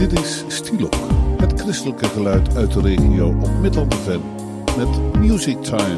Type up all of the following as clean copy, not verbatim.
Dit is Stilok, het christelijke geluid uit de regio op Middellandse Ven met Music Time.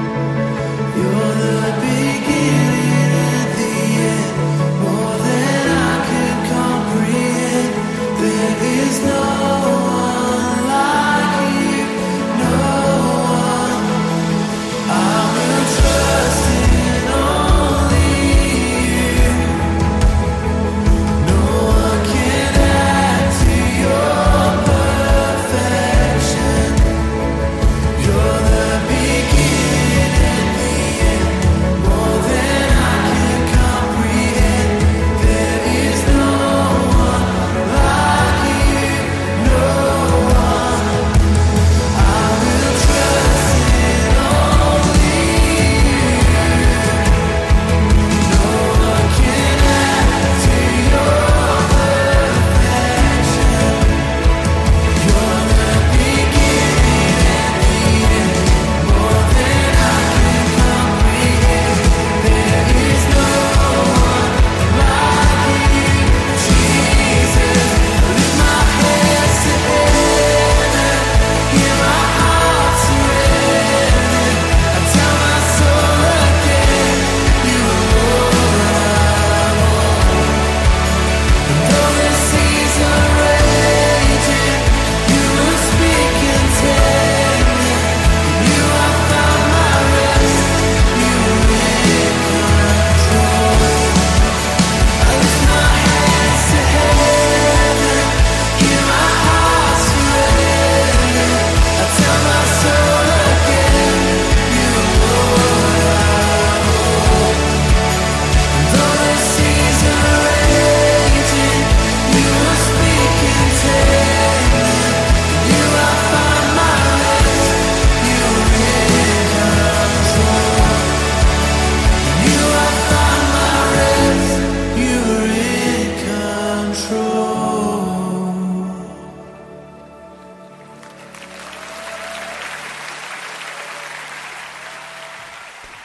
You're the beginning and the end, more than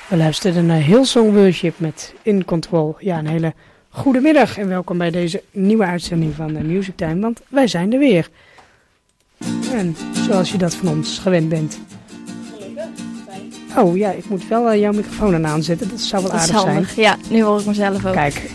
We luisterden naar Hillsong Worship met In Control. Ja, een hele goede middag en welkom bij deze nieuwe uitzending van de Music Time, want wij zijn er weer. En zoals je dat van ons gewend bent. Oh ja, ik moet wel jouw microfoon aanzetten, dat zou wel aardig zijn. Dat is handig, ja, nu hoor ik mezelf ook. Kijk.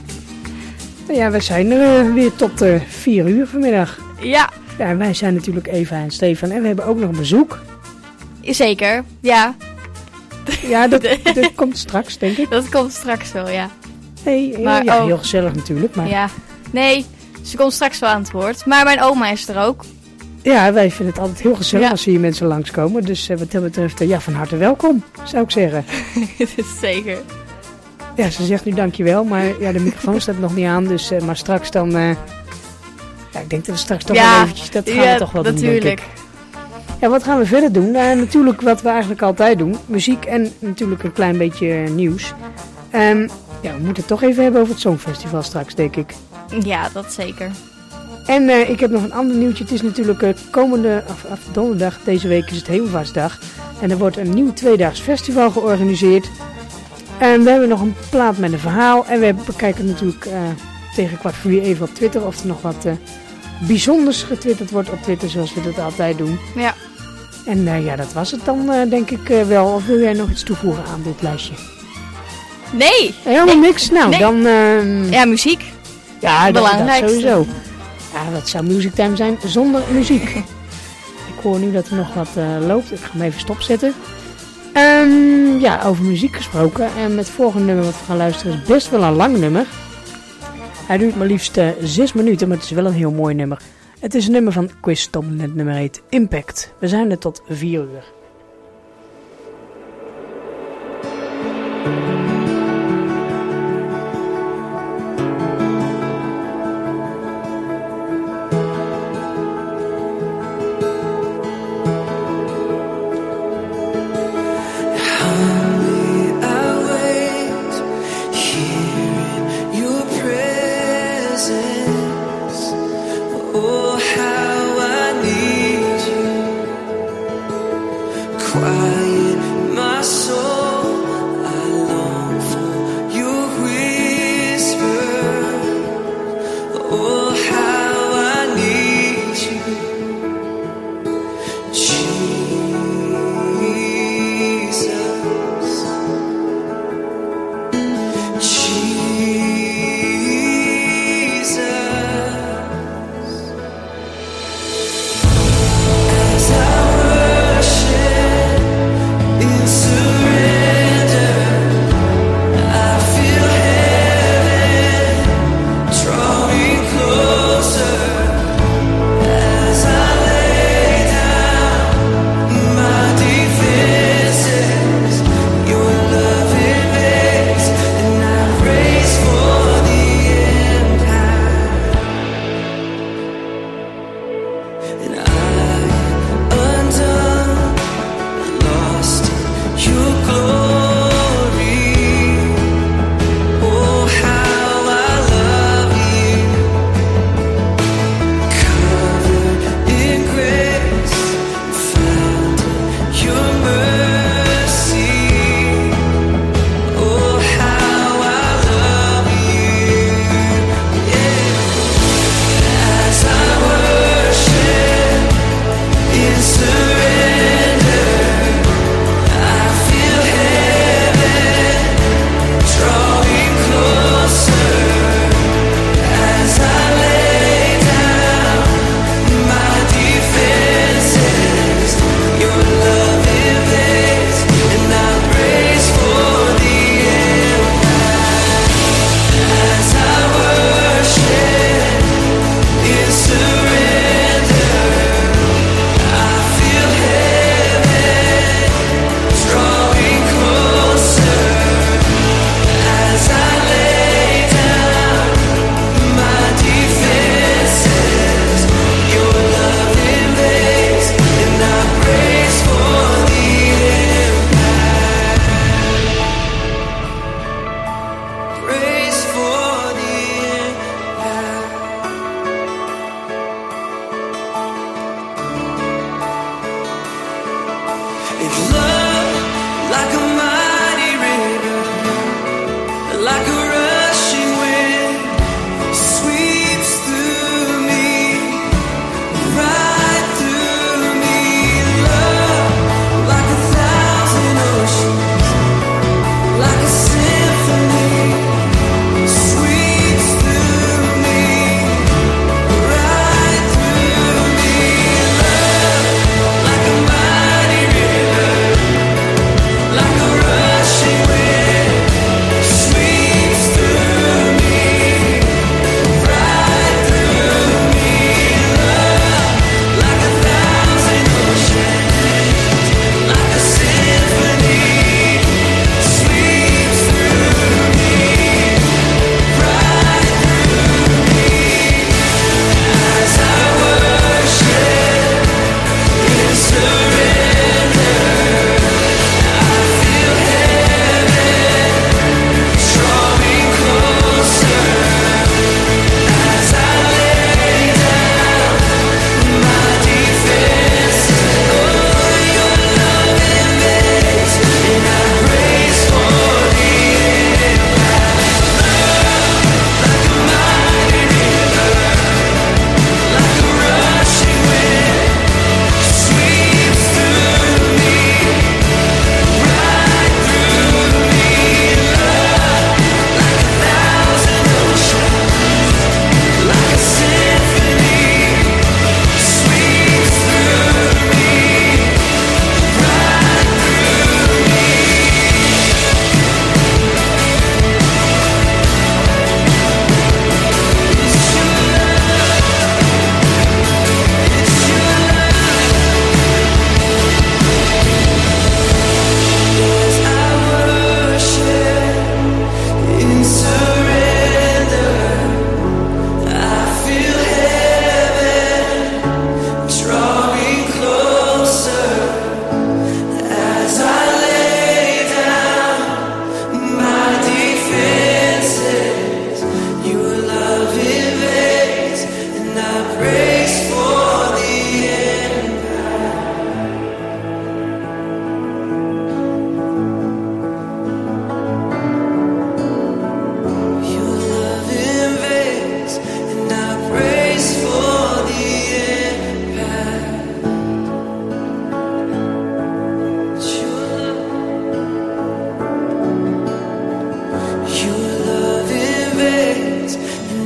Nou ja, wij zijn er weer tot 4 uur vanmiddag. Ja. Ja, en wij zijn natuurlijk Eva en Stefan en we hebben ook nog een bezoek. Zeker, ja. Ja, dat komt straks, denk ik. Dat komt straks wel, ja. Nee, maar, ja, heel gezellig natuurlijk. Maar... Ja, nee, ze komt straks wel aan het woord. Maar mijn oma is er ook. Ja, wij vinden het altijd heel gezellig als hier mensen langskomen. Dus wat dat betreft, ja, van harte welkom, zou ik zeggen. Zeker. Ja, ze zegt nu dankjewel, maar ja, de microfoon staat nog niet aan. Dus, maar straks dan... ja, ik denk dat we straks toch wel eventjes... Dat gaan we toch wel doen, denk ik. Ja, wat gaan we verder doen? Natuurlijk wat we eigenlijk altijd doen. Muziek en natuurlijk een klein beetje nieuws. Ja, we moeten het toch even hebben over het Songfestival straks, denk ik. Ja, dat zeker. En ik heb nog een ander nieuwtje. Het is natuurlijk komende donderdag, deze week is het Hemelvaartsdag. En er wordt een nieuw 2-daags festival georganiseerd. En we hebben nog een plaat met een verhaal. En we bekijken natuurlijk tegen 3:15 even op Twitter of er nog wat bijzonders getwitterd wordt op Twitter, zoals we dat altijd doen. Ja. En ja, dat was het dan denk ik wel. Of wil jij nog iets toevoegen aan dit lijstje? Nee. Helemaal niks? Nou, nee. Dan... ja, muziek. Ja, dat sowieso. Ja, wat zou Music Time zijn zonder muziek? Ik hoor nu dat er nog wat loopt. Ik ga hem even stopzetten. Ja, over muziek gesproken. En met het volgende nummer wat we gaan luisteren is best wel een lang nummer. Hij duurt maar liefst 6 minuten, maar het is wel een heel mooi nummer. Het is een nummer van Quiz Tom, het nummer heet Impact. We zijn er tot 4 uur. Oh, how I need you.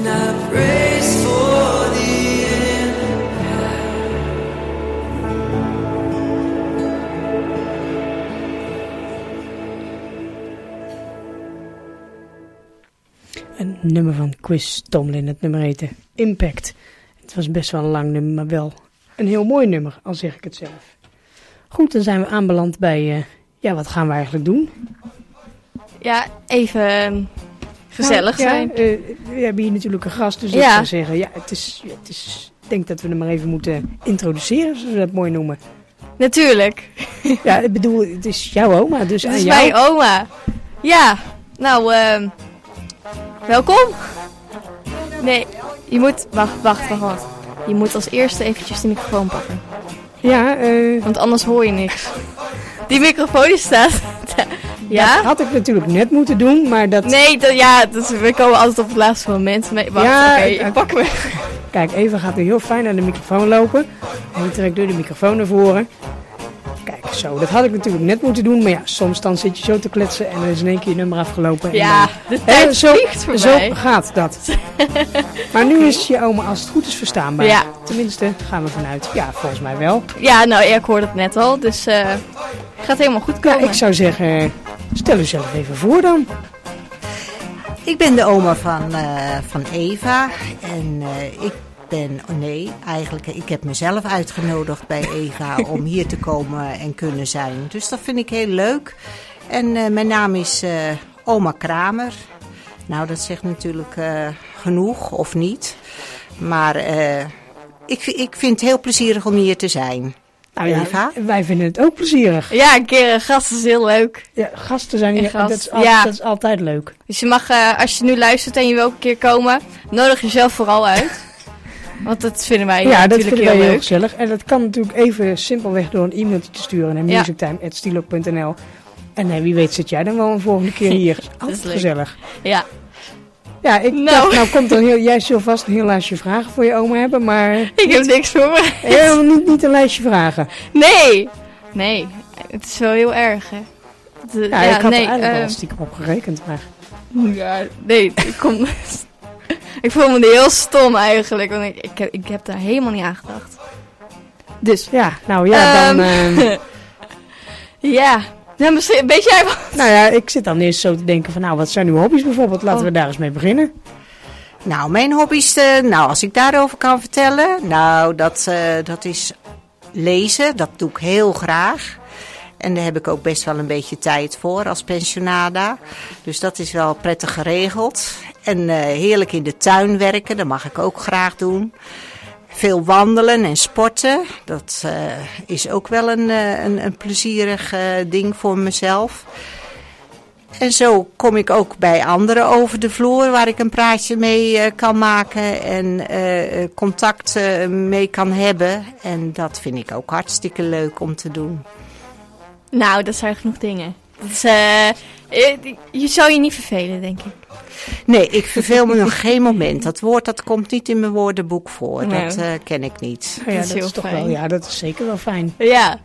I brace for the Een nummer van Chris Tomlin, het nummer heette Impact. Het was best wel een lang nummer, maar wel een heel mooi nummer, al zeg ik het zelf. Goed, dan zijn we aanbeland bij, wat gaan we eigenlijk doen? Ja, even gezellig zijn. We hebben hier natuurlijk een gast, dus ik zou zeggen, het is, ik denk dat we hem maar even moeten introduceren, zoals we dat mooi noemen. Natuurlijk. Ja, ik bedoel, het is jouw oma, dus Het aan is jou. mijn oma. Ja, nou, welkom. Nee, je moet, wacht. Je moet als eerste eventjes de microfoon pakken. Ja, want anders hoor je niks. Die microfoon staat. Ja? Dat had ik natuurlijk net moeten doen, maar dat... Nee, we komen altijd op het laatste moment. Nee, wacht, oké, pak me. Kijk, Eva gaat nu heel fijn naar de microfoon lopen. En die trekt door de microfoon naar voren. Kijk, zo, dat had ik natuurlijk net moeten doen. Maar ja, soms dan zit je zo te kletsen en dan is in één keer je nummer afgelopen. Ja, de tijd vliegt voorbij. Zo gaat dat. Maar nu is je oma als het goed is verstaanbaar. Ja. Tenminste, gaan we vanuit. Ja, volgens mij wel. Ja, nou, ik hoorde het net al, dus gaat helemaal goed komen. Ja, ik zou zeggen, stel uzelf even voor dan. Ik ben de oma van Eva en ik heb mezelf uitgenodigd bij Eva om hier te komen en kunnen zijn. Dus dat vind ik heel leuk. En mijn naam is oma Kramer. Nou, dat zegt natuurlijk genoeg of niet. Maar ik vind het heel plezierig om hier te zijn. Nou ja, Eva? wij vinden het ook plezierig. Ja, een keer gast is heel leuk. Ja, gasten zijn hier, dat is altijd leuk. Dus je mag, als je nu luistert en je wil ook een keer komen, nodig jezelf vooral uit. Want dat vinden wij natuurlijk heel leuk. Gezellig. En dat kan natuurlijk even simpelweg door een e-mailtje te sturen naar musictime@stilo.nl. En wie weet zit jij dan wel een volgende keer hier. Dat is altijd gezellig. Ja. Ja, ik dacht, nou komt er jij zult vast een heel lijstje vragen voor je oma hebben, maar... Ik heb niks voor me. Helemaal niet een lijstje vragen. Nee, het is wel heel erg, hè. Ik had er eigenlijk wel stiekem op gerekend, maar... Ja, nee, ik voel me heel stom eigenlijk, want ik heb daar helemaal niet aan gedacht. Dus. Ja, nou ja, dan... Ja, nou, misschien, weet jij wat? Nou ja, ik zit dan eerst zo te denken van, wat zijn uw hobby's bijvoorbeeld? Laten we daar eens mee beginnen. Nou, mijn hobby's, als ik daarover kan vertellen, dat is lezen. Dat doe ik heel graag. En daar heb ik ook best wel een beetje tijd voor als pensionada. Dus dat is wel prettig geregeld. En heerlijk in de tuin werken, dat mag ik ook graag doen. Veel wandelen en sporten, dat is ook wel een plezierig ding voor mezelf. En zo kom ik ook bij anderen over de vloer waar ik een praatje mee kan maken en contact mee kan hebben. En dat vind ik ook hartstikke leuk om te doen. Nou, dat zijn genoeg dingen. Dus, je zou je niet vervelen, denk ik. Nee, ik verveel me nog geen moment. Dat woord dat komt niet in mijn woordenboek voor. Nee. Dat ken ik niet. Ja, dat is toch wel. Ja, dat is zeker wel fijn. Ja.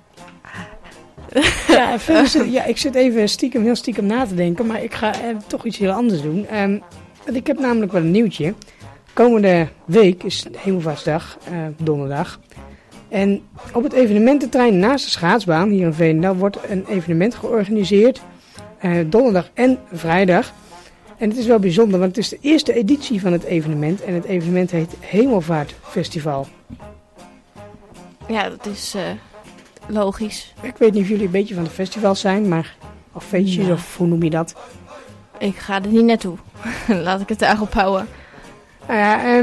Ja, ik zit even heel stiekem na te denken, maar ik ga toch iets heel anders doen. Ik heb namelijk wel een nieuwtje. Komende week is Hemelvaartsdag, donderdag. En op het evenemententerrein naast de schaatsbaan hier in Veenendaal wordt een evenement georganiseerd. Donderdag en vrijdag. En het is wel bijzonder, want het is de eerste editie van het evenement. En het evenement heet Hemelvaartfestival. Ja, dat is logisch. Ik weet niet of jullie een beetje van de festivals zijn, maar of feestjes, of hoe noem je dat? Ik ga er niet naartoe. Laat ik het daarop houden. Nou ja,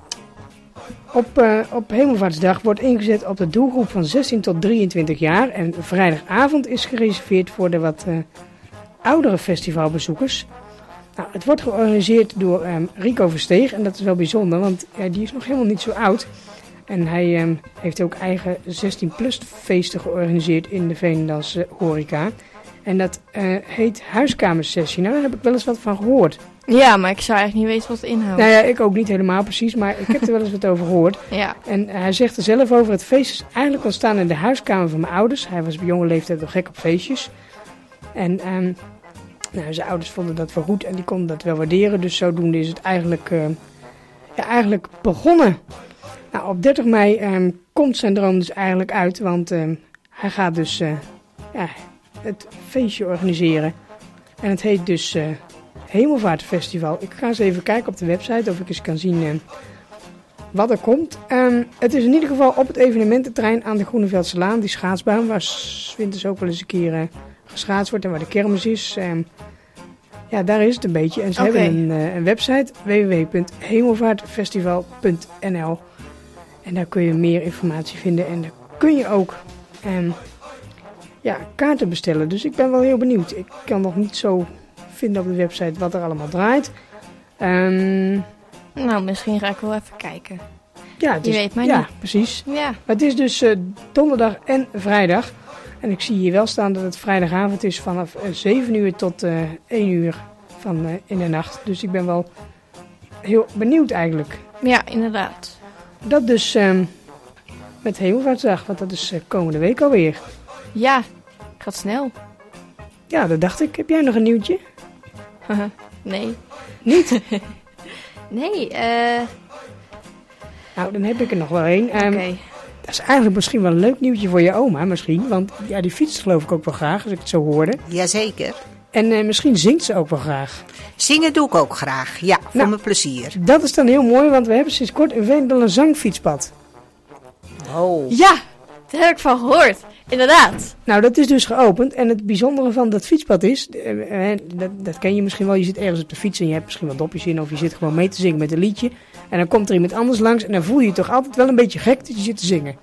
op Hemelvaartsdag wordt ingezet op de doelgroep van 16 tot 23 jaar. En vrijdagavond is gereserveerd voor de wat oudere festivalbezoekers. Nou, het wordt georganiseerd door Rico Versteeg en dat is wel bijzonder, want die is nog helemaal niet zo oud. En hij heeft ook eigen 16-plus feesten georganiseerd in de Veenendaalse horeca. En dat heet Huiskamersessie. Nou, daar heb ik wel eens wat van gehoord. Ja, maar ik zou eigenlijk niet weten wat het inhoudt. Nou ja, ik ook niet helemaal precies, maar ik heb er wel eens wat over gehoord. Ja. En hij zegt er zelf over, het feest is eigenlijk ontstaan in de huiskamer van mijn ouders. Hij was op jonge leeftijd al gek op feestjes. En zijn ouders vonden dat wel goed en die konden dat wel waarderen. Dus zodoende is het eigenlijk eigenlijk begonnen. Nou, op 30 mei komt zijn droom dus eigenlijk uit, want hij gaat dus het feestje organiseren. En het heet dus Hemelvaartfestival. Ik ga eens even kijken op de website of ik eens kan zien wat er komt. Het is in ieder geval op het evenemententerrein aan de Groeneveldselaan, die schaatsbaan, waar 's winters ook wel eens een keer geschaatst wordt en waar de kermis is. Ja, daar is het een beetje. En ze hebben een website, www.hemelvaartfestival.nl. En daar kun je meer informatie vinden. En daar kun je ook kaarten bestellen. Dus ik ben wel heel benieuwd. Ik kan nog niet zo vinden op de website wat er allemaal draait. Nou, misschien ga ik wel even kijken. Ja, Je weet maar niet. Ja, precies. Ja. Maar het is dus donderdag en vrijdag. En ik zie hier wel staan dat het vrijdagavond is vanaf 7 uur tot 1 uur in de nacht. Dus ik ben wel heel benieuwd eigenlijk. Ja, inderdaad. Dat dus met Hemelvaartsdag, want dat is komende week alweer. Ja, gaat snel. Ja, dat dacht ik. Heb jij nog een nieuwtje? Nee. Niet? Nee, Nou, dan heb ik er nog wel één. Oké. Dat is eigenlijk misschien wel een leuk nieuwtje voor je oma misschien. Want ja, die fietst geloof ik ook wel graag, als ik het zo hoorde. Jazeker. En misschien zingt ze ook wel graag. Zingen doe ik ook graag. Ja, voor Nou. mijn plezier. Dat is dan heel mooi, want we hebben sinds kort in Veendel een zangfietspad. Oh. Ja, daar heb ik van gehoord. Inderdaad. Nou, dat is dus geopend. En het bijzondere van dat fietspad is, dat ken je misschien wel. Je zit ergens op de fiets en je hebt misschien wat dopjes in. Of je zit gewoon mee te zingen met een liedje. En dan komt er iemand anders langs en dan voel je je toch altijd wel een beetje gek dat je zit te zingen.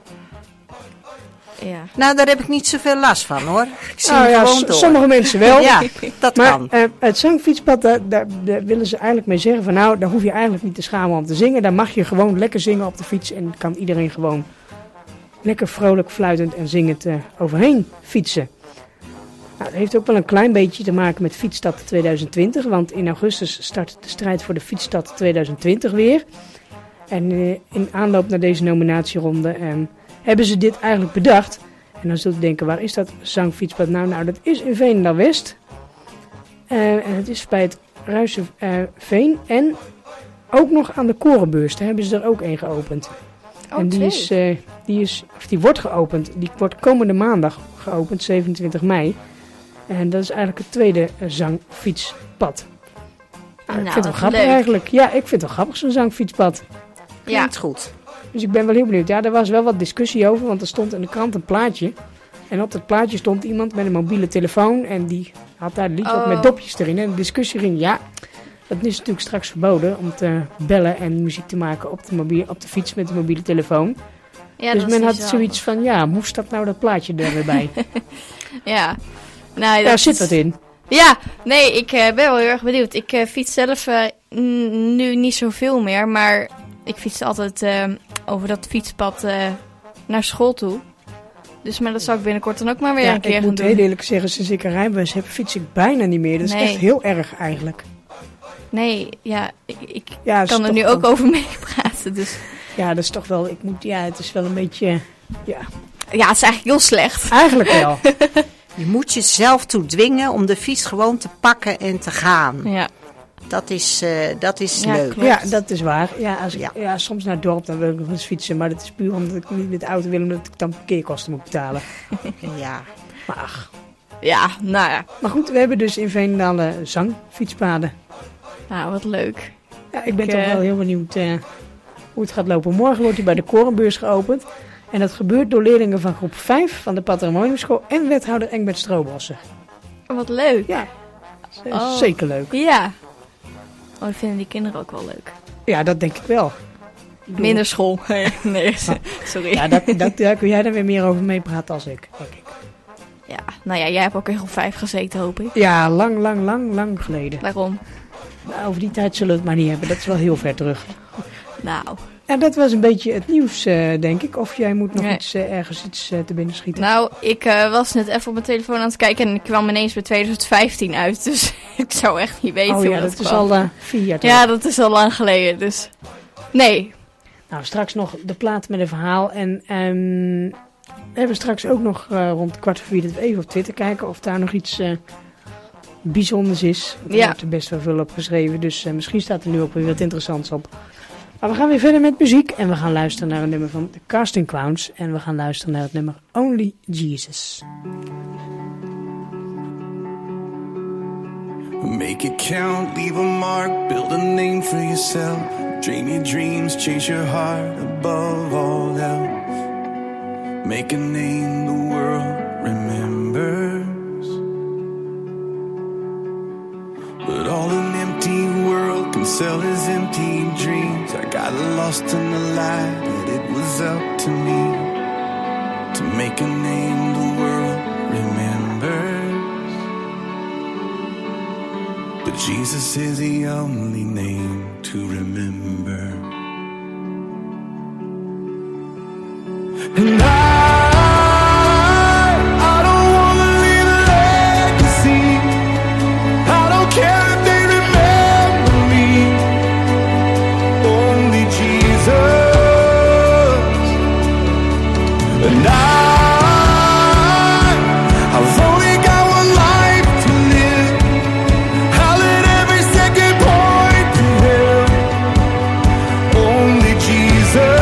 Ja. Nou, daar heb ik niet zoveel last van, hoor. Ik zing Nou ja, gewoon door. sommige mensen wel. Ja, dat Maar kan. het zangfietspad, daar willen ze eigenlijk mee zeggen van nou, daar hoef je eigenlijk niet te schamen om te zingen. Daar mag je gewoon lekker zingen op de fiets en kan iedereen gewoon lekker vrolijk fluitend en zingend overheen fietsen. Nou, dat heeft ook wel een klein beetje te maken met Fietsstad 2020, want in augustus start de strijd voor de Fietsstad 2020 weer. En in aanloop naar deze nominatieronde hebben ze dit eigenlijk bedacht. En dan zult u denken, waar is dat zangfietspad nou? Nou, dat is in Veenendaal-West. En het is bij het Ruizenveen en ook nog aan de Korenbeurs. Daar hebben ze er ook een geopend. Oh, en die wordt geopend. Die wordt komende maandag geopend, 27 mei. En dat is eigenlijk het tweede zangfietspad. Nou, ik vind het wel grappig leuk. eigenlijk. Ja, ik vind het wel grappig zo'n zangfietspad. Ja. Klinkt goed. Dus ik ben wel heel benieuwd. Ja, er was wel wat discussie over, want er stond in de krant een plaatje. En op dat plaatje stond iemand met een mobiele telefoon. En die had daar een liedje op met dopjes erin. En de discussie ging, ja, dat is natuurlijk straks verboden om te bellen en muziek te maken op de fiets met de mobiele telefoon. Ja, dus dat men is had wel. zoiets van, ja, moest dat nou dat plaatje er weer bij? Ja. Nou, Daar dat zit is- wat in. Ja, nee, ik ben wel heel erg benieuwd. Ik fiets zelf nu niet zoveel meer, maar ik fiets altijd over dat fietspad naar school toe. Dus maar dat zal ik binnenkort dan ook maar weer Ja, een keer ik gaan moet doen. heel eerlijk zeggen, sinds ik een rijbewijs heb, fiets ik bijna niet meer. Dat is Nee. echt heel erg eigenlijk. Nee, ja, ik Ja, kan er nu ook over meepraten. Dus Ja, dat is toch wel, het is wel een beetje, ja, ja, het is eigenlijk heel slecht. eigenlijk wel. Je moet jezelf toe dwingen om de fiets gewoon te pakken en te gaan. Ja, Dat is Ja, leuk. klopt. Ja, dat is waar. Ja, als ik, Ja. ja, soms naar het dorp dan wil ik nog eens fietsen. Maar dat is puur omdat ik niet met de auto wil, omdat ik dan parkeerkosten moet betalen. Ja. Maar ach. ja, nou ja. Maar goed, we hebben dus in Veenendaal zangfietspaden. Nou, wat leuk. Ja, ik ben Ik, toch wel heel benieuwd hoe het gaat lopen. Morgen wordt hij bij de Korenbeurs geopend. En dat gebeurt door leerlingen van groep 5 van de Patrimoniumschool en wethouder Engbert Stroobossen. Wat leuk. Ja, Oh. zeker leuk. Ja. Oh, dat vinden die kinderen ook wel leuk. Ja, dat denk ik wel. Minder school. Nee, sorry. Ja, daar kun jij er weer meer over meepraten als ik, denk ik. Ja, nou ja, jij hebt ook in groep 5 gezeten, hoop ik. Ja, lang geleden. Waarom? Nou, over die tijd zullen we het maar niet hebben. Dat is wel heel ver terug. Nou, Ja, dat was een beetje het nieuws, denk ik. Of jij moet nog Nee. ergens iets te binnen schieten. nou ik was net even op mijn telefoon aan het kijken en ik kwam ineens bij 2015 uit. Dus ik zou echt niet weten oh hoe ja, dat is kwam. al 4 jaar terug. Ja, dat is al lang geleden, dus... Nee. Nou, straks nog de plaat met een verhaal. En we hebben straks ook nog rond 3:15 dat we even op Twitter kijken of daar nog iets bijzonders is. Want er Ja. wordt er best wel veel op geschreven. Dus misschien staat er nu ook weer wat interessants op. Maar we gaan weer verder met muziek en we gaan luisteren naar een nummer van de Casting Clowns. En we gaan luisteren naar het nummer Only Jesus. Make it count, leave a mark, build a name for yourself. Dream your dreams, chase your heart above all else. Make a name the world remembers. But all an empty world can sell is empty dreams. I got lost in the light that it was up to me to make a name the world remembers. But Jesus is the only name to remember. And I don't wanna leave a legacy. I don't care if they remember me. Only Jesus. And I've only got one life to live. I'll let every second point to Him. Only Jesus.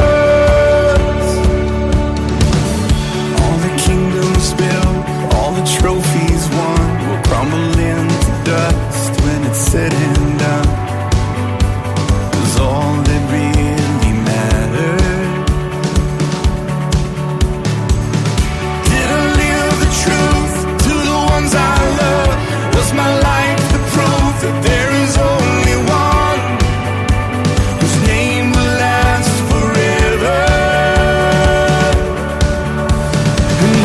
Trophies won will crumble into dust when it's said and done. 'Cause all that really mattered. Did I live the truth to the ones I love? Was my life the proof that there is only one whose name will last forever? And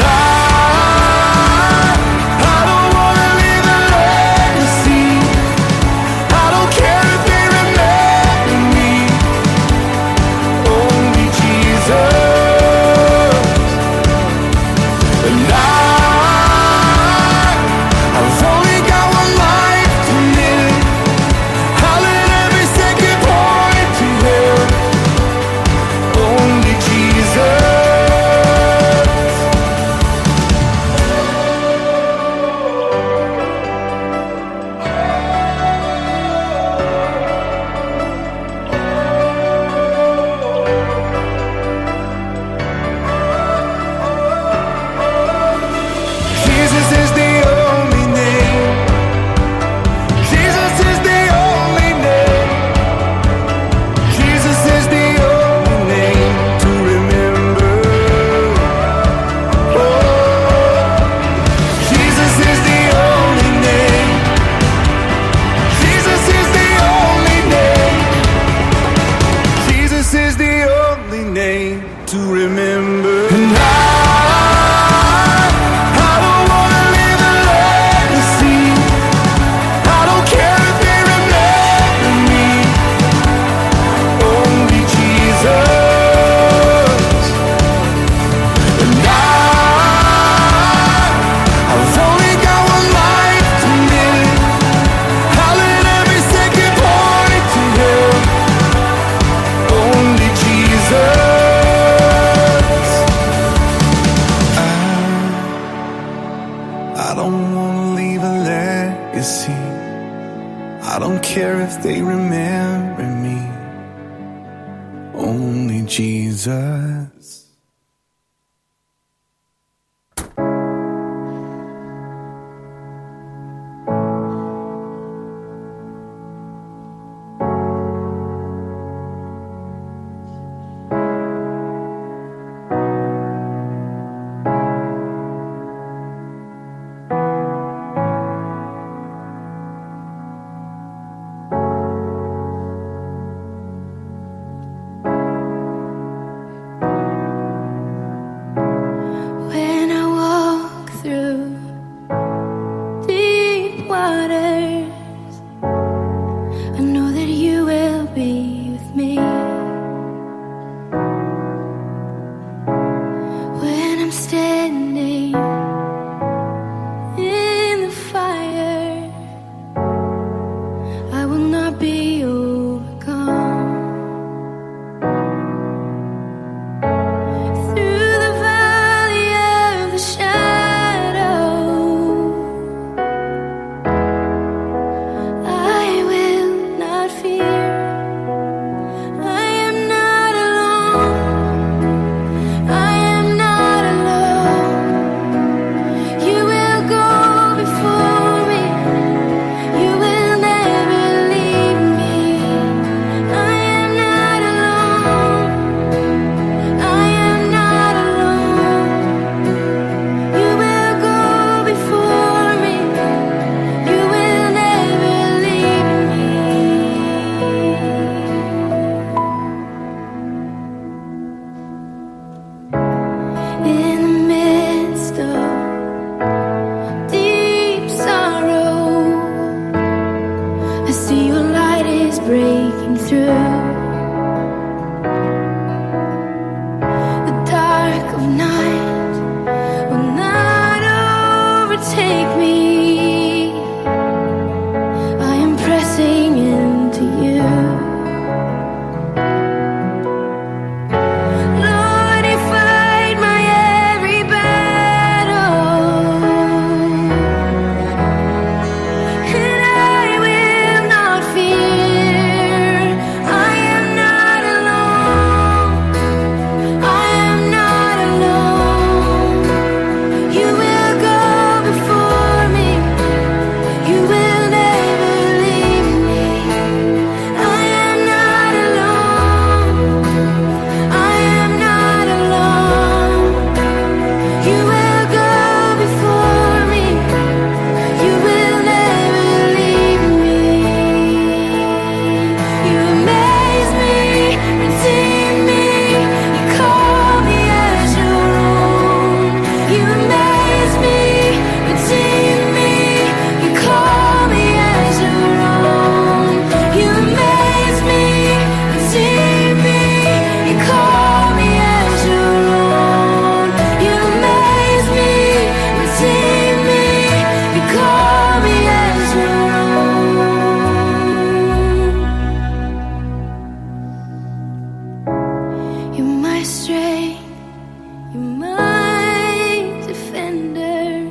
strength, you're my defender.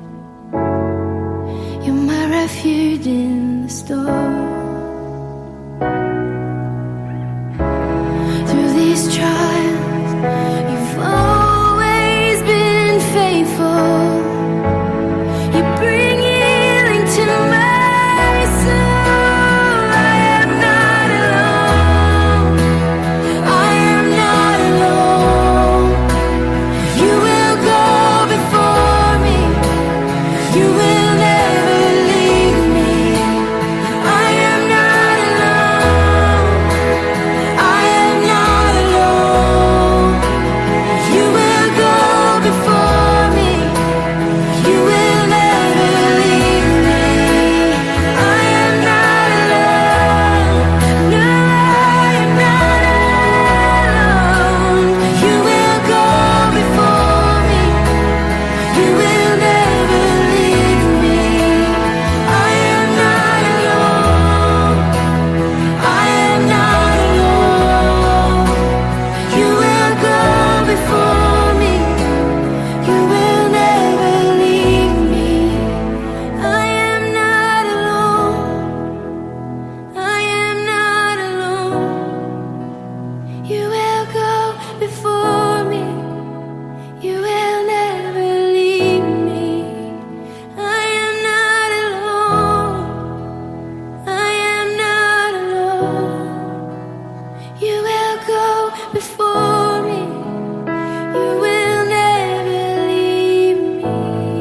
You're my refuge in the storm. Through these trials, you've always been faithful. You bring healing to my soul. I am not alone. I am not alone. You will go before me. You will never leave me. I am not alone. I am not alone. You will go before me. You will never leave me. I am not alone. No, I am not alone. You will go before me. You will never leave me. I am not alone. I am not alone. You will go before me. You will never leave me. I am not alone. I am not alone. You will go before me. You will never leave me. I am not alone. I am not alone. You will go before me. You will never leave me.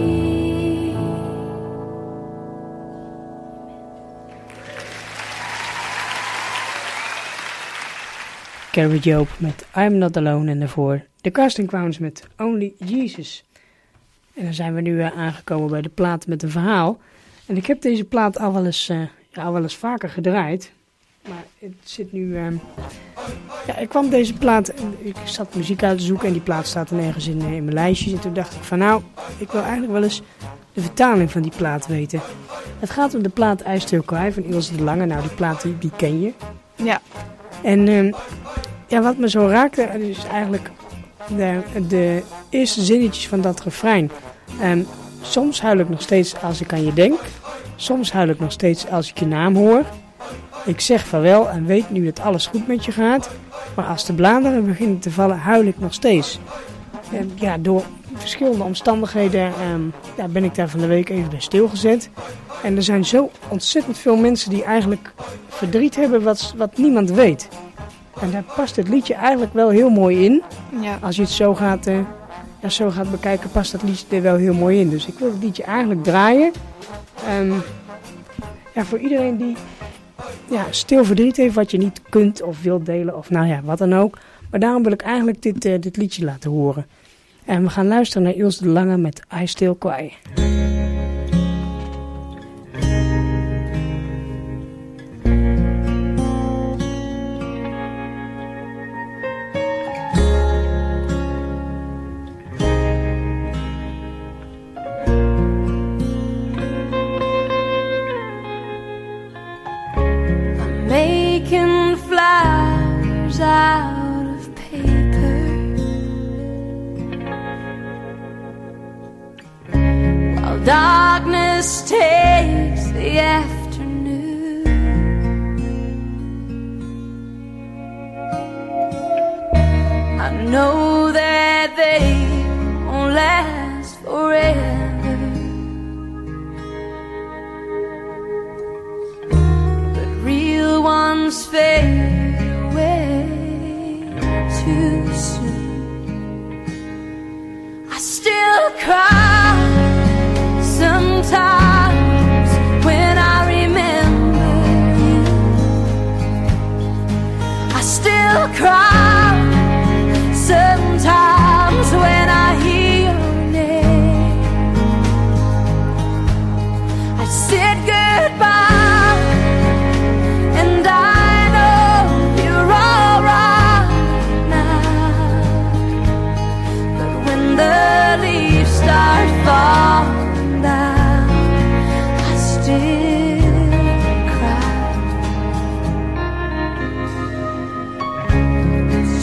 Carrie Job met I'm Not Alone en daarvoor de Casting Crowns met Only Jesus. En dan zijn we nu aangekomen bij de plaat met een verhaal. En ik heb deze plaat al wel eens vaker gedraaid. Maar het zit nu... ik kwam deze plaat... Ik zat muziek uit te zoeken en die plaat staat er nergens in mijn lijstjes. En toen dacht ik van nou, ik wil eigenlijk wel eens de vertaling van die plaat weten. Het gaat om de plaat I Still Cry van Ilse de Lange. Nou, die plaat die ken je. Ja. En wat me zo raakte, is eigenlijk de eerste zinnetjes van dat refrein. Soms huil ik nog steeds als ik aan je denk. Soms huil ik nog steeds als ik je naam hoor. Ik zeg vaarwel en weet nu dat alles goed met je gaat. Maar als de bladeren beginnen te vallen, huil ik nog steeds. Door verschillende omstandigheden ben ik daar van de week even bij stilgezet. En er zijn zo ontzettend veel mensen die eigenlijk verdriet hebben wat niemand weet. En daar past het liedje eigenlijk wel heel mooi in. Ja. Als je het zo gaat bekijken, past dat liedje er wel heel mooi in. Dus ik wil het liedje eigenlijk draaien. Voor iedereen die stil verdriet heeft wat je niet kunt of wilt delen of wat dan ook. Maar daarom wil ik eigenlijk dit liedje laten horen. En we gaan luisteren naar Ilse de Lange met I Still Cry. Making flowers out of paper, while darkness takes the afternoon. I know that they won't last forever, real ones fade away too soon. I still cry sometimes when I remember you. I still cry sometimes when I hear your name. I said goodbye. Start falling down, I still cry.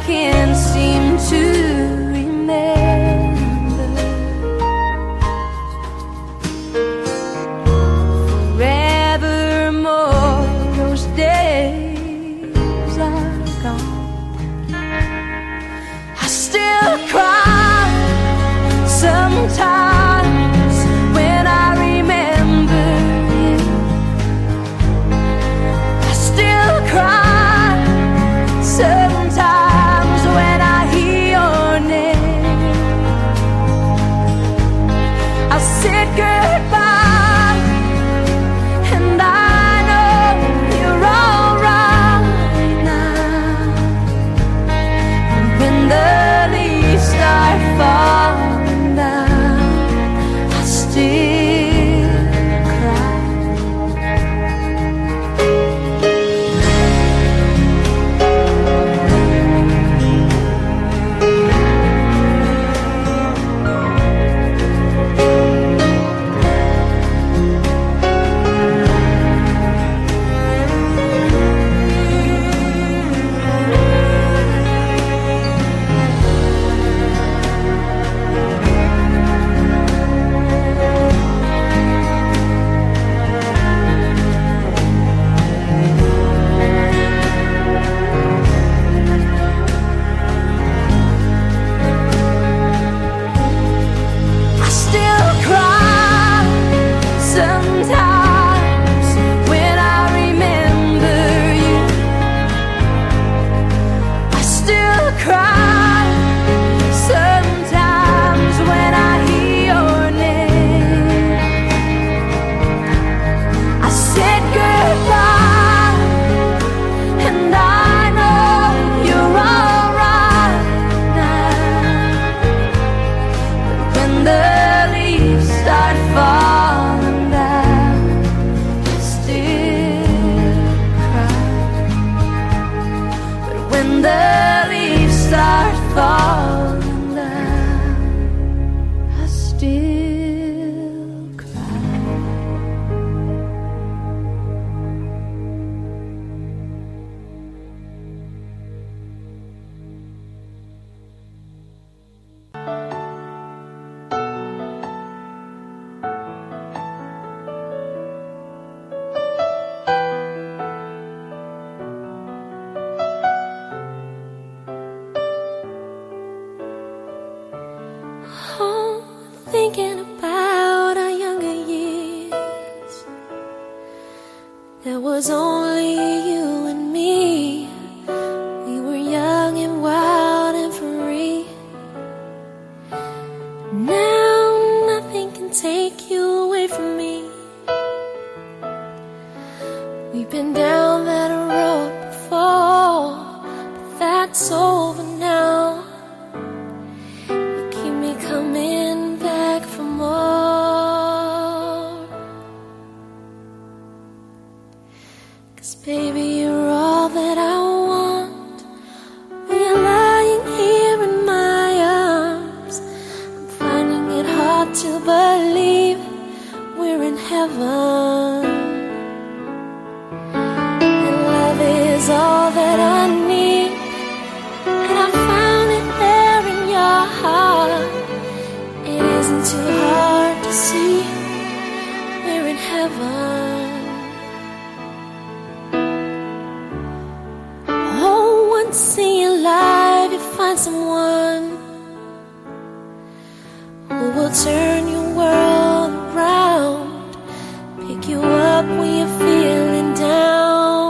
can't seem to remember. Forevermore, those days are gone. I still cry sometimes when I remember you. I still cry sometimes when I hear your name. I said goodbye, and I know you're alright now. And when the leaves start falling down, I still cry. I still cry sometimes when I remember you. I still cry sometimes when I hear your name. I said goodbye, and I know you're alright now. When the leaves start falling down, I still cry. But when the leaves start falling down, I still cry. Oh, thinking about our younger years, there was only you and me. We were young and wild and free. Now nothing can take you away from me. We've been down that road before, but that's over now. Keep me coming back for more. 'Cause baby, you're all that I want. When you're lying here in my arms, I'm finding it hard to believe we're in heaven. And love is all that I need, and I found it there in your heart. It isn't too hard to see we're in heaven. Oh, once in your life you find someone who will turn your world around, pick you up when you're feeling down.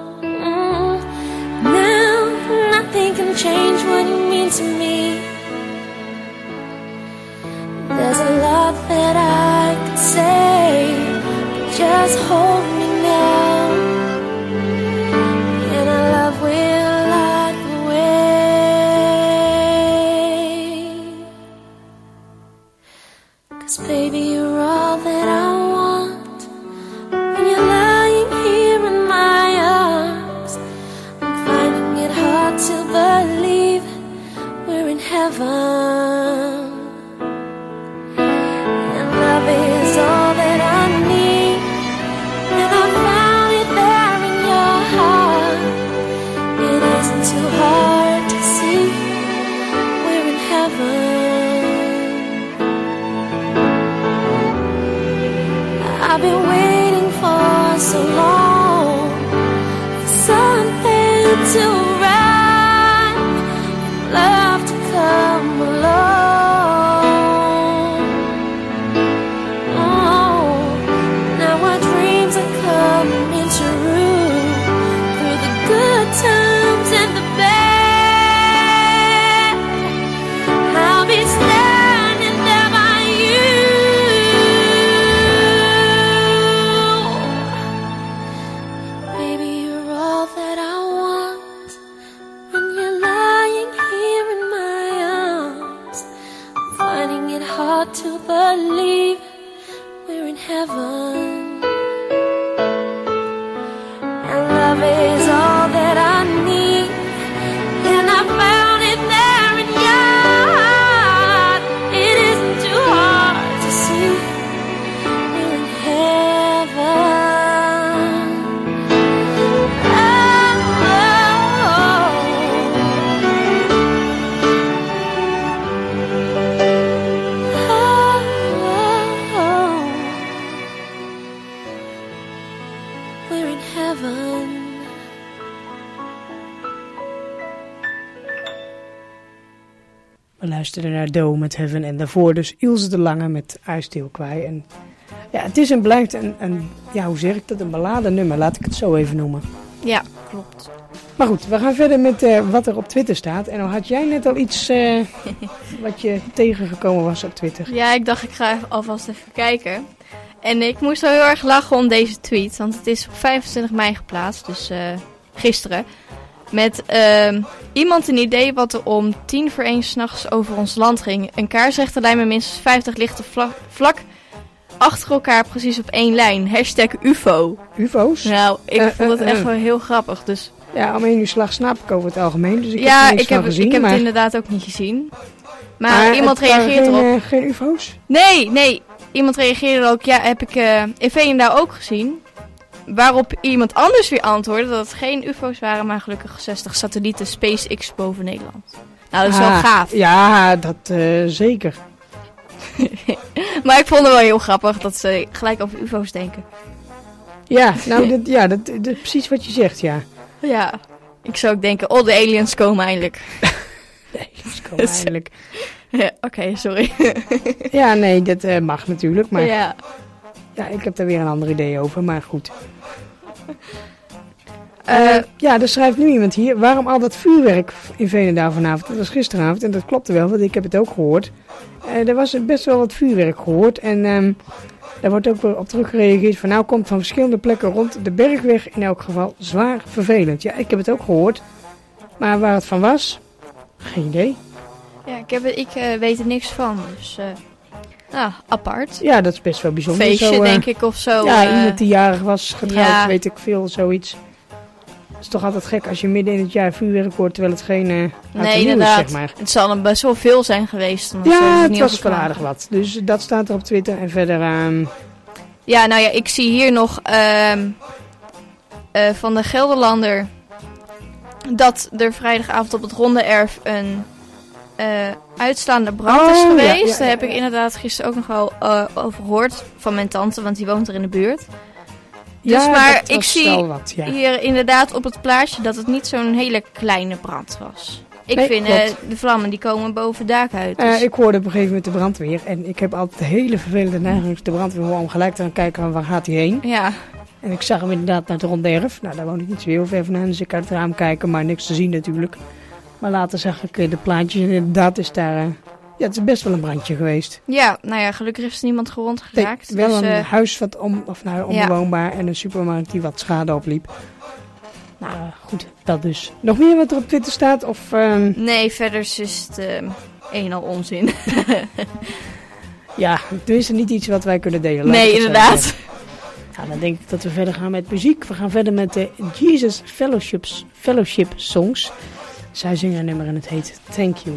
Now nothing can change what you mean to me. There's a lot that I could say, but just hold me now, and our love will light the way. 'Cause baby, you're all that I want. When you're lying here in my arms, I'm finding it hard to believe we're in heaven. And love is all that I need, and I us alone. Something to run, love to come along. Oh, now our dreams are coming true through the good times and the bad. I'll be standing there by you. Baby, you're all that I want. When you're lying here in my arms, I'm finding it hard to believe we're in heaven. And love is all that I need, and I found it there in your heart. It isn't too hard to see we're in heaven. We're in heaven. We luisterden naar Doe met Heaven en daarvoor dus Ilse de Lange met I Still Cry. En ja, het is en blijft een ja, hoe zeg ik dat, een balladenummer, laat ik het zo even noemen. Ja, klopt. Maar goed, we gaan verder met wat er op Twitter staat. En dan had jij net al iets wat je tegengekomen was op Twitter. Ja, ik dacht ik ga alvast even kijken. En ik moest wel heel erg lachen om deze tweet, want het is op 25 mei geplaatst, dus gisteren. Met iemand een idee wat er om 1:10 s'nachts over ons land ging. Een kaarsrechte lijn met minstens 50 lichten vlak achter elkaar precies op één lijn. #UFO. UFO's? Nou, ik vond het echt wel heel grappig. Dus ja, om 1 uur 's nachts slaap ik over het algemeen, dus ik ja, heb er niks van gezien. Ik heb maar het inderdaad ook niet gezien. Maar iemand het waren reageert erop. geen UFO's? Nee. Iemand reageerde ook, ja, heb ik in Veenendaal ook gezien. Waarop iemand anders weer antwoordde dat het geen UFO's waren, maar gelukkig 60 satellieten SpaceX boven Nederland. Nou, dat is wel gaaf. Ja, dat zeker. Maar ik vond het wel heel grappig dat ze gelijk over UFO's denken. Ja, nou, dat is precies wat je zegt, ja. Ja, ik zou ook denken, oh, de aliens komen eindelijk. De aliens komen eindelijk. Ja, oké, sorry. Ja, nee, dat mag natuurlijk, maar Ja. ja, ik heb daar weer een ander idee over, maar goed. Ja, er schrijft nu iemand hier, waarom al dat vuurwerk in Veenendaal vanavond? Dat was gisteravond en dat klopte wel, want ik heb het ook gehoord. Er was best wel wat vuurwerk gehoord en daar wordt ook weer op teruggereageerd van nou komt van verschillende plekken rond de Bergweg in elk geval zwaar vervelend. Ja, ik heb het ook gehoord, maar waar het van was, geen idee. Ja, ik weet er niks van, dus apart. Ja, dat is best wel bijzonder. Feestje, zo, denk ik, of zo. Ja, iemand die jarig was, getrouwd, Ja. weet ik veel, zoiets. Het is toch altijd gek als je midden in het jaar vuurwerk hoort, terwijl het geen Nee, is, inderdaad. zeg maar. Het zal er best wel veel zijn geweest. Ja, het was wel aardig wat. Dus dat staat er op Twitter en verder... Ja, nou ja, ik zie hier nog van de Gelderlander dat er vrijdagavond op het Ronde Erf een uitslaande brand is geweest. Ja. Daar heb ik inderdaad gisteren ook nog wel over gehoord van mijn tante, want die woont er in de buurt. Dus ja, maar dat ik was zie wel wat, ja. hier inderdaad op het plaatje dat het niet zo'n hele kleine brand was. Ik Nee, vind klopt. de vlammen die komen boven het dak uit. Dus. Ik hoorde op een gegeven moment de brandweer. En ik heb altijd een hele vervelende neiging als de brandweer hoor om gelijk te gaan kijken van waar gaat hij heen. Ja. En ik zag hem inderdaad naar het Ronde Erf. Nou, daar woon ik niet zo heel ver vandaan, dus ik uit het raam kijken, maar niks te zien natuurlijk. Maar later zag ik de plaatjes en inderdaad is daar... ja, het is best wel een brandje geweest. Ja, nou ja, gelukkig is er niemand gewond geraakt. Wel dus, een huis wat onbewoonbaar en een supermarkt die wat schade opliep. Nou, goed, dat dus. Nog meer wat er op Twitter staat? Of, Nee, verder is het een al onzin. Ja, er is er niet iets wat wij kunnen delen. Nee, inderdaad. Ja, dan denk ik dat we verder gaan met muziek. We gaan verder met de Jesus Fellowship Songs. Zij zingen een nummer en het heet Thank You.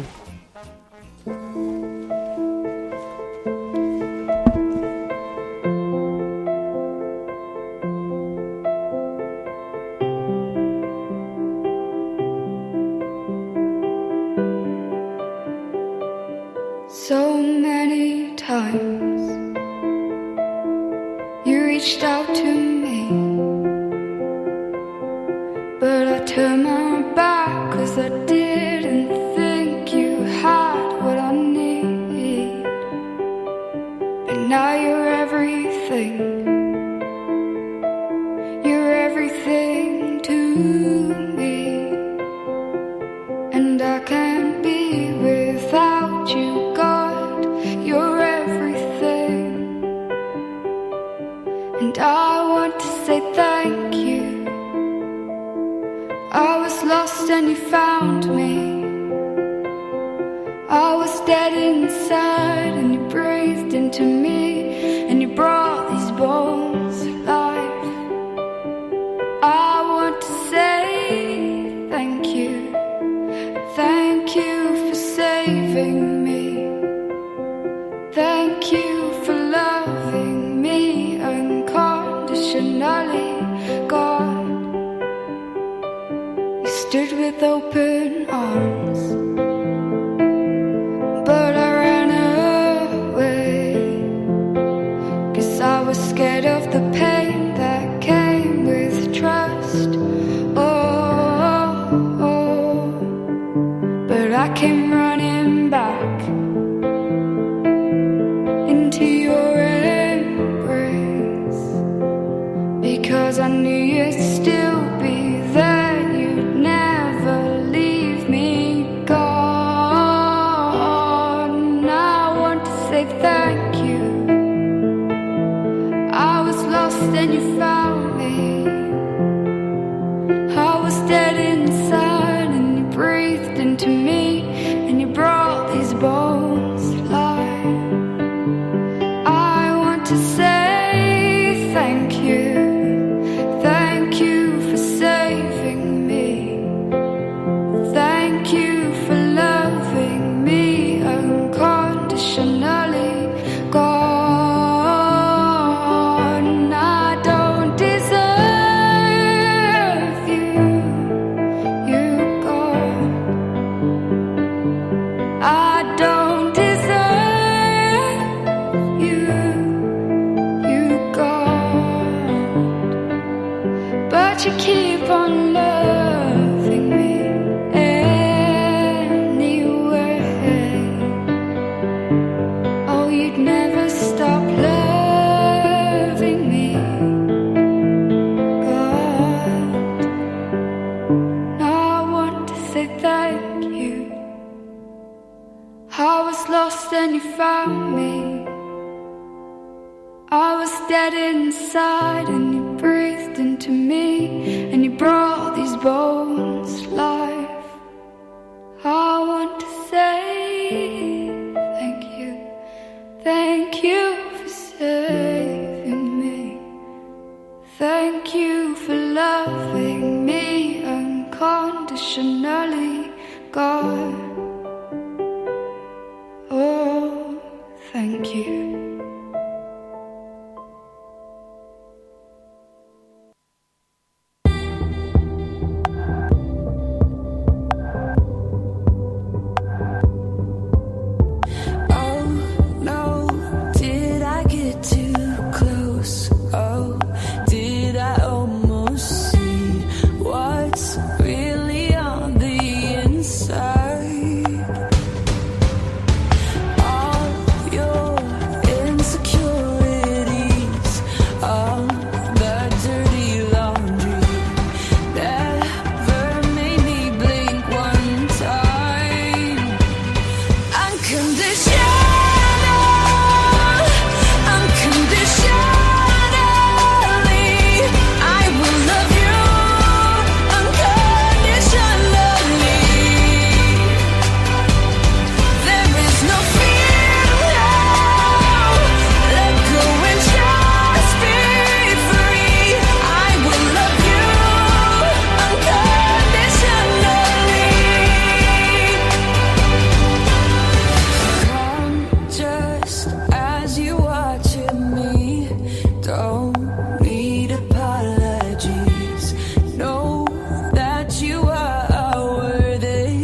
So many times you reached out to me, me, and I can't be without you. God, you're everything, and I want to say thank you. I was lost and you found me. I was dead inside and you breathed into me, and you brought these bones to life. I want to say thank you. Thank you for saving me. Thank you for loving me unconditionally. God, you stood with open arms, but I ran away, 'cause I was scared of the pain that came with trust. But I came running back into your embrace, because I knew you'd still be there. You'd never leave me, gone. I want to say thank you. I was lost and you found me. I was dead inside and you breathed into me, and you brought these bones to life. I want to say thank you. Thank you for saving me. Thank you for loving me unconditionally. God, I don't deserve you, God. I don't deserve you, God. But you keep on loving me anyway. Oh, you'd never stop loving me, God. Now I want to say thank you. I was lost and you found me. I was dead inside and you breathed into me, and you brought these bones to life. I want to say thank you. Thank you for saving me. Thank you for loving me unconditionally, God. Oh, thank you. Oh no, did I get too close? Oh, did I almost see what's really on the inside? All your insecurities, all the dirty laundry, never made me blink one time. Unconditionally, I will love you unconditionally. There is no fear now. Let go and just be free. I will love you unconditionally. Come just as you watching me. Don't need apologies. Know that you are worthy.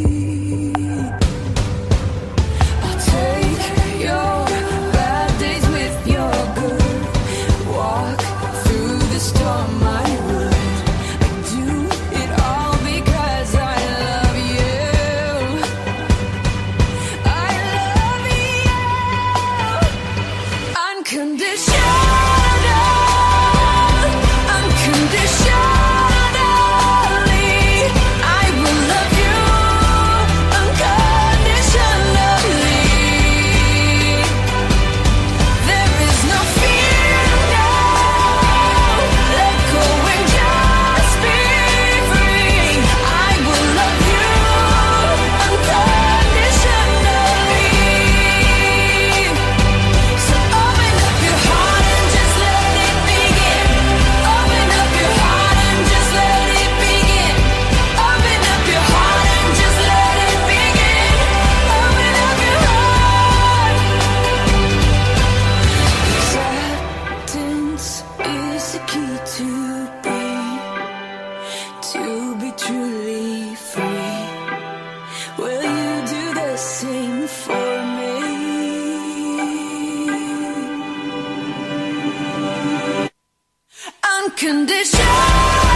I'll take your bad days with your good. Walk through the storm, I would. I do it all because I love you. I love you unconditionally. to be truly free. Will you do the same for me? Unconditional.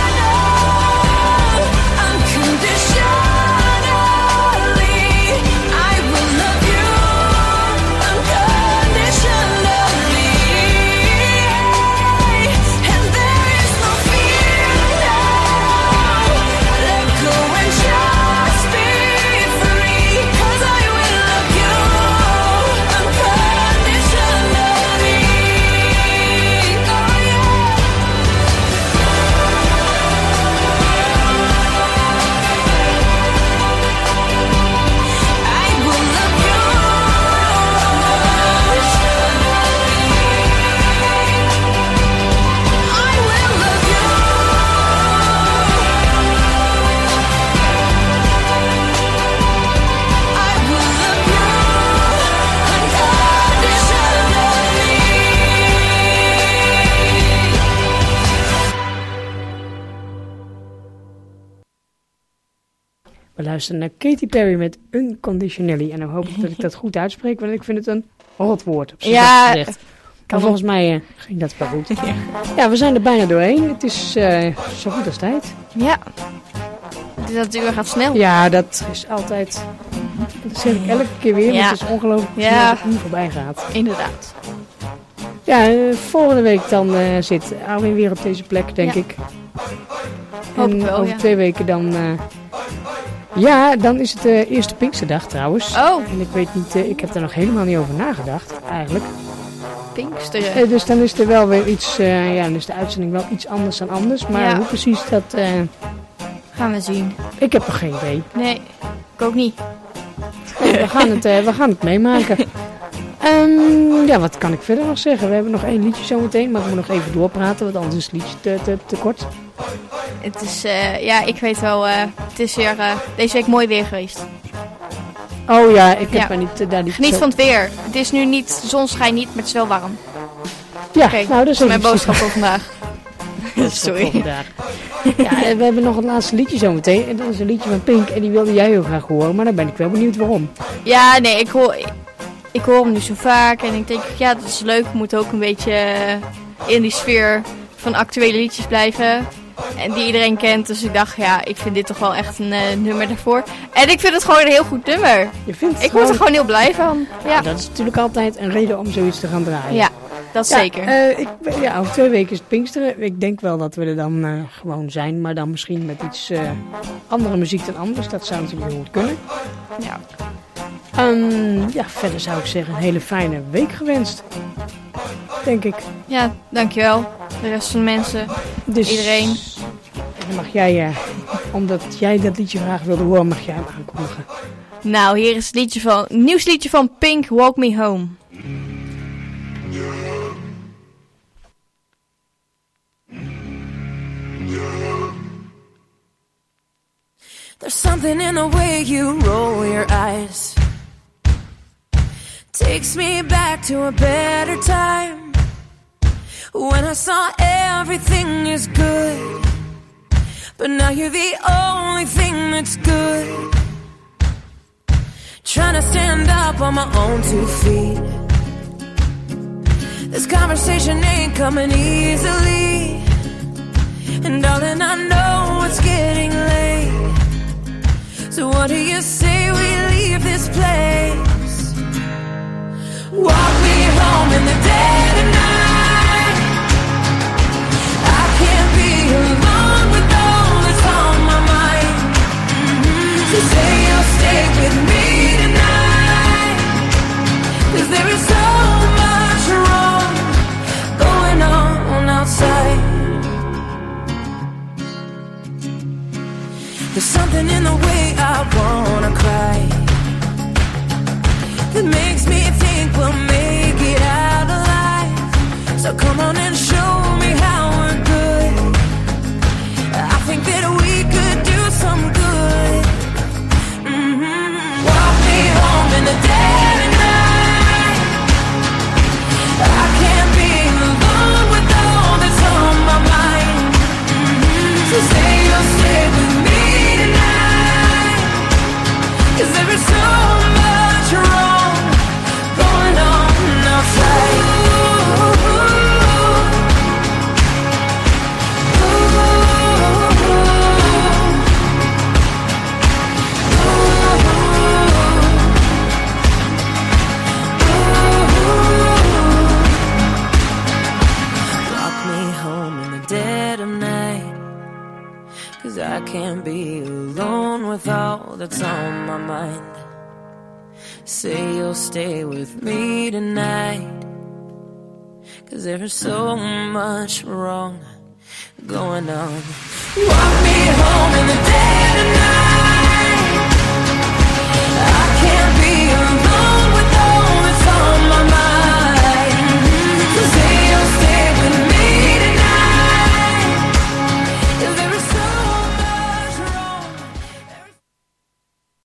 We luisteren naar Katy Perry met Unconditionally. En dan hoop ik dat ik dat goed uitspreek, want ik vind het een rotwoord. Op Ja, maar volgens mij ging dat wel goed. Ja, we zijn er bijna doorheen. Het is zo goed als tijd. Ja. Dat uur gaat snel. Ja, dat is altijd... Dat zeg ik elke keer weer, want het is ongelooflijk snel als het uur voorbij gaat. Inderdaad. Ja, volgende week dan zit Armin weer op deze plek, denk ik. Hoop en ik wel, over 2 weken dan... Ja, dan is het de eerste Pinksterdag trouwens. Oh. En ik weet niet, ik heb daar nog helemaal niet over nagedacht, eigenlijk. Pinksteren. Dus dan is er wel weer iets, dan is de uitzending wel iets anders dan anders. Maar hoe precies dat... gaan we zien. Ik heb nog geen idee. Nee, ik ook niet. We gaan het meemaken. Ja, wat kan ik verder nog zeggen? We hebben nog 1 liedje zometeen, maar we moeten nog even doorpraten, want anders is het liedje te kort. Het is, ik weet wel, het is weer deze week mooi weer geweest. Oh ja, ik heb daar niet Geniet van het weer. Het is nu niet, de zon schijnt niet, maar het is wel warm. Ja, okay, nou dat is mijn boodschap voor vandaag. Sorry. Ja, we hebben nog het laatste liedje zometeen. En dat is een liedje van Pink en die wilde jij heel graag horen, maar dan ben ik wel benieuwd waarom. Ja, nee, ik hoor hem nu zo vaak en ik denk, ja, dat is leuk. We moeten ook een beetje in die sfeer van actuele liedjes blijven. En die iedereen kent, dus ik dacht, ja, ik vind dit toch wel echt een nummer daarvoor. En ik vind het gewoon een heel goed nummer. Ik word er gewoon heel blij van. Ja. Dat is natuurlijk altijd een reden om zoiets te gaan draaien. Ja, dat zeker. Over 2 weken is het Pinksteren. Ik denk wel dat we er dan gewoon zijn, maar dan misschien met iets andere muziek dan anders. Dat zou natuurlijk heel goed kunnen. Ja. Verder zou ik zeggen, een hele fijne week gewenst. Denk ik. Ja, dankjewel. De rest van de mensen, dus, iedereen. En dan mag jij, omdat jij dat liedje graag wilde horen, mag jij hem aankondigen. Nou, hier is het nieuws liedje van Pink, Walk Me Home. There's something in the way you roll your eyes. Takes me back to a better time. When I saw everything is good. But now you're the only thing that's good. Trying to stand up on my own 2 feet. This conversation ain't coming easily. And darling, I know it's getting late. So what do you say we leave this place? Walk me home in the dead of night. I can't be alone with all that's on my mind. So say you'll stay with me tonight. 'Cause there is so much wrong going on outside. There's something in the way I wanna cry that makes me think we'll make it out alive. So come on and show me how we're good. I think that we could do some good. Walk me home in the dead of night. I can't be alone with all that's on my mind. 'cause I can't be alone with all that's on my mind. Say you'll stay with me tonight, 'cause there's so much wrong going on. Walk me home in the dead of night.